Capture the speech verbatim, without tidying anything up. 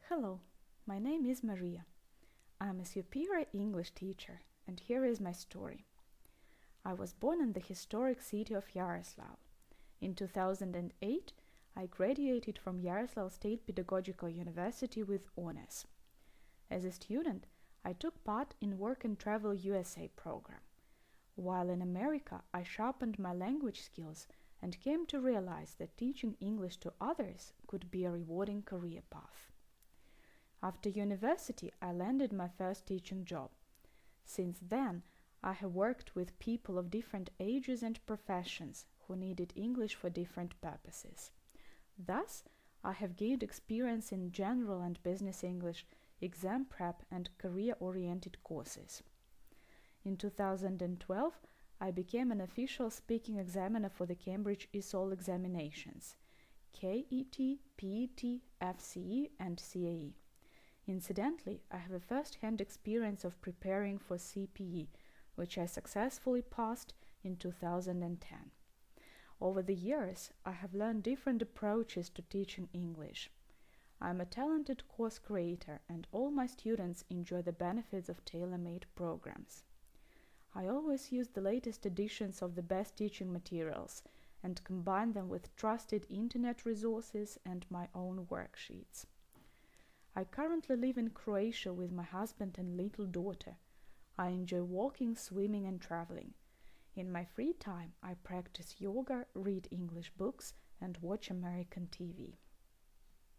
Hello, my name is Maria. I'm a superior English teacher, and here is my story. I was born in the historic city of Yaroslavl. In two thousand eight, I graduated from Yaroslavl State Pedagogical University with honors. As a student, I took part in Work and Travel U S A program. While in America, I sharpened my language skills and came to realize that teaching English to others could be a rewarding career path. After university, I landed my first teaching job. Since then, I have worked with people of different ages and professions who needed English for different purposes. Thus, I have gained experience in general and business English, exam prep, and career-oriented courses. In two thousand twelve, I became an official speaking examiner for the Cambridge E S O L examinations, K E T, P E T, F C E, and C A E. Incidentally, I have a first-hand experience of preparing for C P E, which I successfully passed in two thousand ten. Over the years, I have learned different approaches to teaching English. I am a talented course creator, and all my students enjoy the benefits of tailor-made programs. I always use the latest editions of the best teaching materials and combine them with trusted internet resources and my own worksheets. I currently live in Croatia with my husband and little daughter. I enjoy walking, swimming, and traveling. In my free time, I practice yoga, read English books, and watch American T V.